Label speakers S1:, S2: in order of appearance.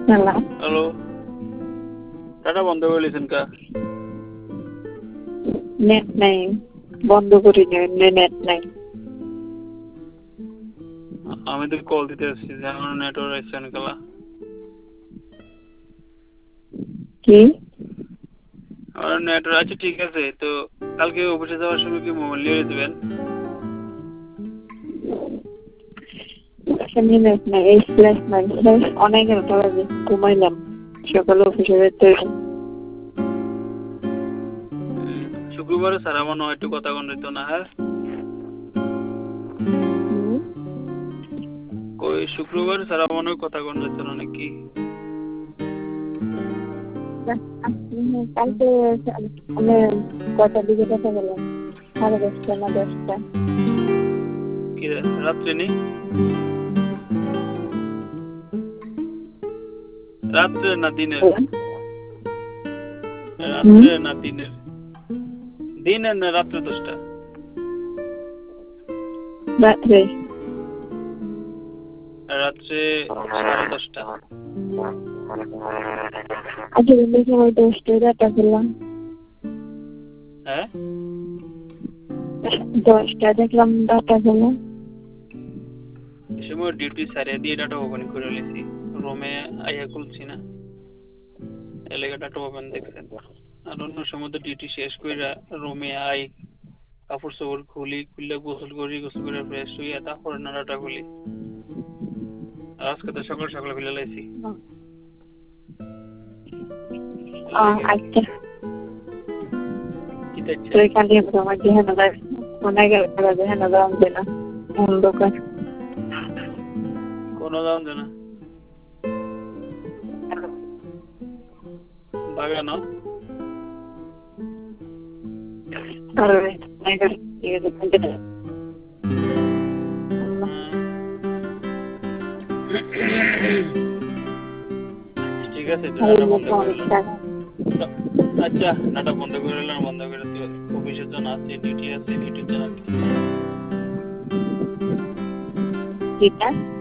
S1: Hello.
S2: Hello, data বন্ধ করে লিছেন কা?
S1: নেট নাই, বন্ধ করি না, এমনি নেট নাই।
S2: আমি তো কল দিতে আসছি যে আমার নেটওয়ার্ক আসছে না কালা।
S1: কি?
S2: আমার নেটওয়ার্ক আছে, ঠিক আছে। তো কালকে অফিসে যাওয়ার সময় কি মোবাইল নিয়ে দেবেন?
S1: এমনি নেট নাই, এই ফ্ল্যাশ নাই, ফ্ল্যাশ অনেক বাজে, ঘুমাইলাম, সকালে অফিসে যেতে হবে।
S2: শুক্রবারে স্যার আমার নয় একটু কথা কন দিত না, হ্যাঁ? কই শুক্রবারে স্যার আমার নয় কথা কন দিত না নাকি?
S1: কালকে আমি কয়টার দিকে কথা বললাম? 10:30 না 10টা।
S2: কি রাত্রে নেই? রাত্রে না দিনের? রাত্রে না দিনের? দিনের না রাত্রে 10টা?
S1: রাত্রে।
S2: রাত্রে 10:30।
S1: আচ্ছা, দেখি আমি 10টায় ডাটা করলাম।
S2: হ্যাঁ?
S1: 10টায় দেখলাম ডাটা করলাম।
S2: এই সময় ডিউটি সারিয়ে দিয়ে ডাটা ওপেন করে লিছি, রুমে আইয়া খুলছি না, এলাকা ডাটা ওপেন দেখছেন। আর অন্য সময় তো ডিউটি শেষ করে রুমে আই, কাপড় চোপড় খুলি, খুললে গোসল করে ফ্রেশ হইয়া তারপরে না ডাটা খুলি। আর আজকে তো সকাল সকাল খুলে লাইছি।
S1: আচ্ছা,
S2: কি দেখছে?
S1: তো এখানে আমার যেখানে অনেক যেখানে দাম দেয় না অন্ধকার।
S2: কোনো দাম দেয় না বাগানো?
S1: আর
S2: ঠিক আছে, ডাটা বন্ধ করে দিলাম। আচ্ছা, ডাটা বন্ধ করে দিলাম, বন্ধ করে তুই অফিসের জন্য আছে, ডিউটির জন্য আছে।
S1: ঠিক আছে।